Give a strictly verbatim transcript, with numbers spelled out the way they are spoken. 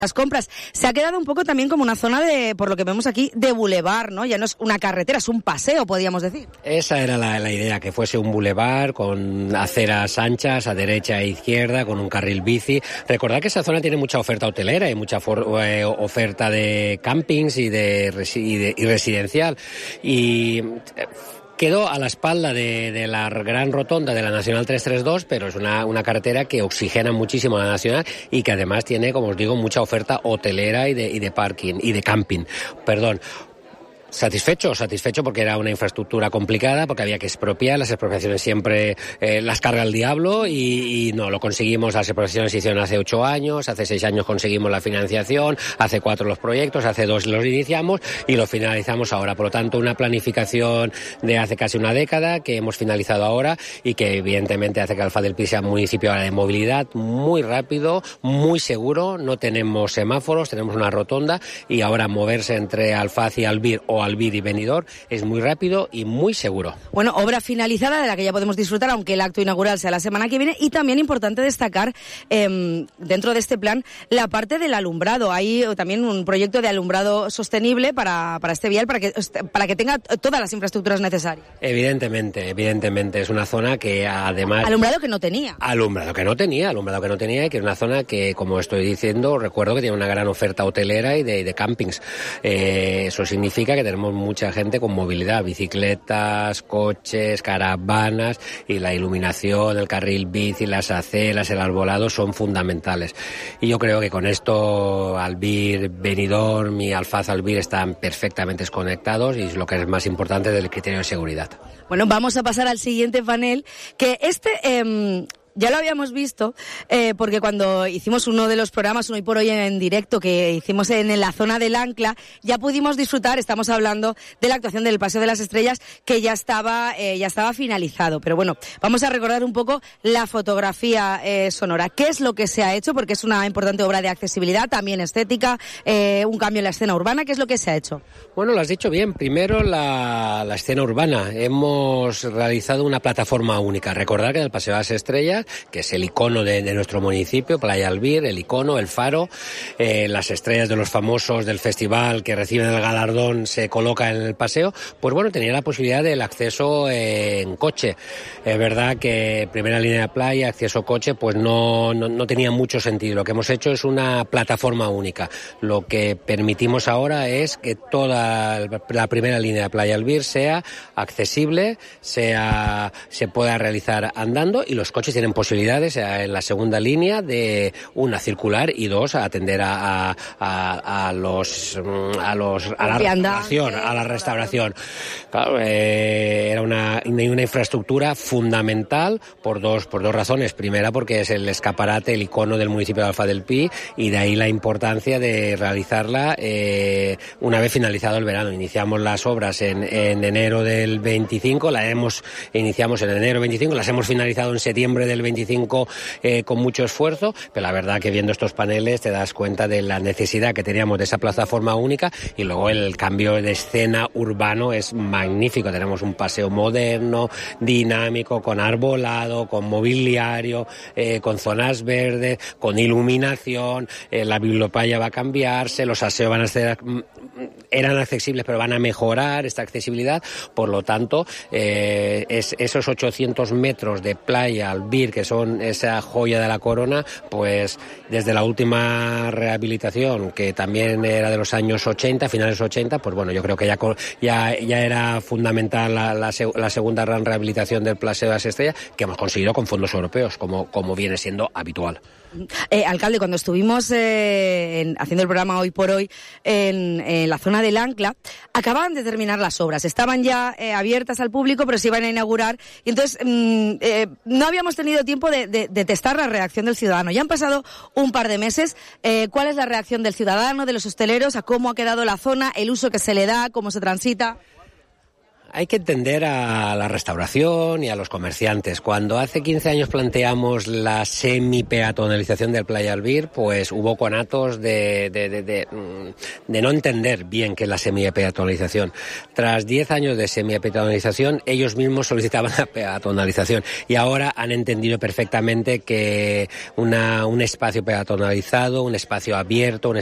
las compras. Se ha quedado un poco también como una zona de, por lo que vemos aquí, de bulevar, ¿no? Ya no es una carretera, es un paseo, podríamos decir. Esa era la, la idea, que fuese un bulevar con aceras anchas a derecha e izquierda, con un carril bici. Recordad que esa zona tiene mucha oferta hotelera y mucha for, eh, oferta de campings y de, y de y residencial. Y Eh, quedó a la espalda de, de la gran rotonda de la Nacional trescientos treinta y dos, pero es una, una carretera que oxigena muchísimo la Nacional y que además tiene, como os digo, mucha oferta hotelera y de, y de parking y de camping. Perdón. Satisfecho, satisfecho porque era una infraestructura complicada, porque había que expropiar, las expropiaciones siempre eh, las carga el diablo y, y no, lo conseguimos, las expropiaciones se hicieron hace ocho años, hace seis años conseguimos la financiación, hace cuatro los proyectos, hace dos los iniciamos y los finalizamos ahora. Por lo tanto, una planificación de hace casi una década que hemos finalizado ahora y que evidentemente hace que Alfaz del Pi sea un municipio de movilidad muy rápido, muy seguro, no tenemos semáforos, tenemos una rotonda y ahora moverse entre Alfaz y Albir o Albir y Benidorm es muy rápido y muy seguro. Bueno, obra finalizada de la que ya podemos disfrutar, aunque el acto inaugural sea la semana que viene, y también importante destacar eh, dentro de este plan la parte del alumbrado. Hay también un proyecto de alumbrado sostenible para, para este vial, para que, para que tenga todas las infraestructuras necesarias. Evidentemente, evidentemente, es una zona que además... Alumbrado que no tenía. Alumbrado que no tenía, alumbrado que no tenía, y que es una zona que, como estoy diciendo, recuerdo que tiene una gran oferta hotelera y de, de campings. Eh, eso significa que tenemos mucha gente con movilidad, bicicletas, coches, caravanas, y la iluminación, el carril bici, las aceras, el arbolado son fundamentales. Y yo creo que con esto Albir, Benidorm y Alfaz Albir están perfectamente desconectados y es lo que es más importante del criterio de seguridad. Bueno, vamos a pasar al siguiente panel, que este... Eh... Ya lo habíamos visto, eh, porque cuando hicimos uno de los programas, uno Hoy por Hoy en directo, que hicimos en, en la zona del Ancla, ya pudimos disfrutar, estamos hablando de la actuación del Paseo de las Estrellas, que ya estaba, eh, ya estaba finalizado. Pero bueno, vamos a recordar un poco la fotografía eh, sonora. ¿Qué es lo que se ha hecho? Porque es una importante obra de accesibilidad, también estética, eh, un cambio en la escena urbana. ¿Qué es lo que se ha hecho? Bueno, lo has dicho bien. Primero, la, la escena urbana. Hemos realizado una plataforma única. Recordar que en el Paseo de las Estrellas, que es el icono de, de nuestro municipio, Playa Albir, el icono, el faro, eh, las estrellas de los famosos del festival que reciben el galardón se coloca en el paseo, pues bueno, tenía la posibilidad del acceso eh, en coche. Es verdad que primera línea de playa, acceso coche, pues no, no, no tenía mucho sentido. Lo que hemos hecho es una plataforma única. Lo que permitimos ahora es que toda la primera línea de Playa Albir sea accesible, sea, se pueda realizar andando, y los coches tienen posibilidades en la segunda línea de una circular y dos a atender a, a, a, a los a los a la restauración, a la restauración. Claro, eh, era una, una infraestructura fundamental por dos por dos razones. Primera, porque es el escaparate, el icono del municipio de Alfaz del Pi, y de ahí la importancia de realizarla eh, una vez finalizado el verano. Iniciamos las obras en, en enero del veinticinco, la hemos iniciamos en enero veinticinco, las hemos finalizado en septiembre del veinticinco eh, con mucho esfuerzo, pero la verdad que viendo estos paneles te das cuenta de la necesidad que teníamos de esa plataforma única, y luego el cambio de escena urbano es magnífico. Tenemos un paseo moderno, dinámico, con arbolado, con mobiliario, eh, con zonas verdes, con iluminación, eh, la biblioplaya va a cambiarse, los aseos van a ser, eran accesibles pero van a mejorar esta accesibilidad. Por lo tanto, eh, es, esos ochocientos metros de playa Albir, que son esa joya de la corona, pues desde la última rehabilitación, que también era de los años ochenta, finales ochenta, pues bueno, yo creo que ya ya, ya era fundamental la, la, la segunda gran rehabilitación del Paseo de las Estrellas, que hemos conseguido con fondos europeos, como, como viene siendo habitual. Eh, alcalde, cuando estuvimos eh, en, haciendo el programa Hoy por Hoy en, en la zona del Ancla, acababan de terminar las obras, estaban ya eh, abiertas al público, pero se iban a inaugurar, y entonces mm, eh, no habíamos tenido tiempo de, de, de testar la reacción del ciudadano. Ya han pasado un par de meses. Eh, ¿Cuál es la reacción del ciudadano, de los hosteleros, a cómo ha quedado la zona, el uso que se le da, cómo se transita? Hay que entender a la restauración y a los comerciantes. Cuando hace quince años planteamos la semi-peatonalización del Playa Albir, pues hubo conatos de, de, de, de, de no entender bien qué es la semi-peatonalización. Tras diez años de semi-peatonalización, ellos mismos solicitaban la peatonalización y ahora han entendido perfectamente que una, un espacio peatonalizado, un espacio abierto, un